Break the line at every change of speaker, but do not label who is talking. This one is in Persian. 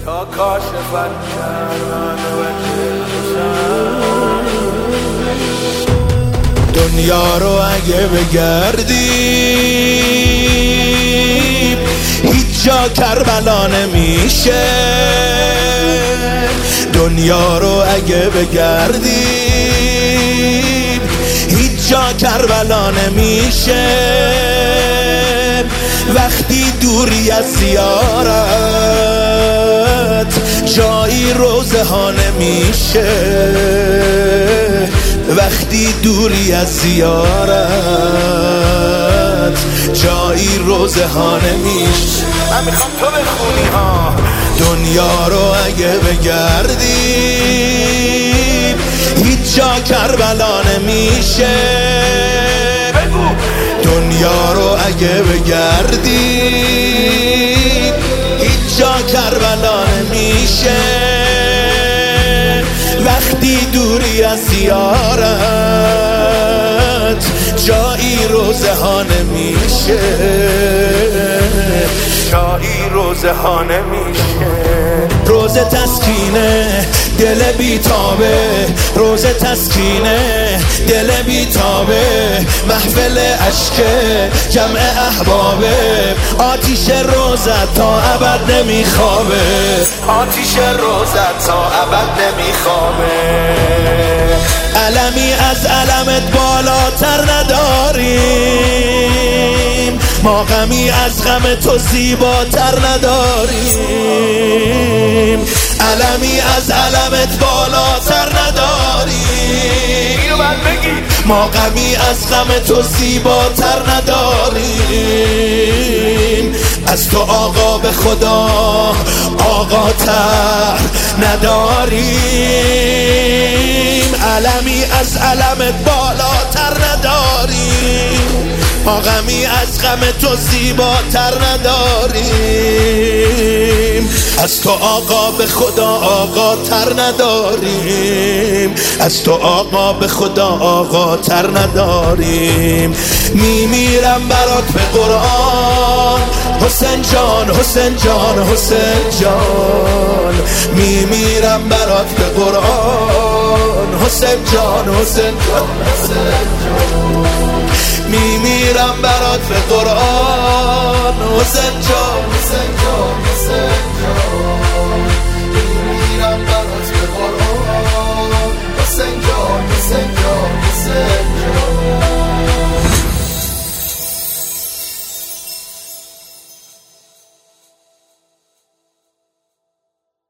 تا کاشفت کردن دنیا رو اگه بگردیم هیچ جا کربلا نمیشه. دنیا رو اگه بگردیم هیچ جا کربلا نمیشه. وقتی دوری از زیارت جایی روزه ها نمیشه. وقتی دوری از زیارت جایی روزه ها نمیشه. من میخوام تو بخونی ها. دنیا رو اگه بگردیم هیچ جا کربلا نمیشه. دنیا رو اگه بگردیم هیچ جا کربلا نمیشه. وقتی دوری از زیارت جایی روزه ها نمیشه. جایی روزه ها نمیشه. روزه تسکینه دل بیتابه، روزه تسکینه دل بیتابه. محفل عشق جمع احبابه، آتیش روزت تا ابد نمیخوابه. آتیش روزت تا ابد نمیخوابه. علمی از علمت بالاتر نداریم، ما غمی از غم تو زیباتر نداریم. علمی از علمت بالاتر نداریم، اینو باید بگی. ما غمی از غم تو زیباتر نداریم. از تو آقا به خدا آقاتر نداریم. علمی از علمت بالاتر نداریم، ما غمی از غم تو زیباتر نداریم. از تو آقا به خدا آقا تر نداریم، از تو آقا به خدا آقا تر نداریم. میمیرم برات به قرآن حسین جان، حسین جان، حسین جان. میمیرم برات به قرآن حسین جان، حسین جان، حسین جان. میمیرم برات به قرآن حسین جان.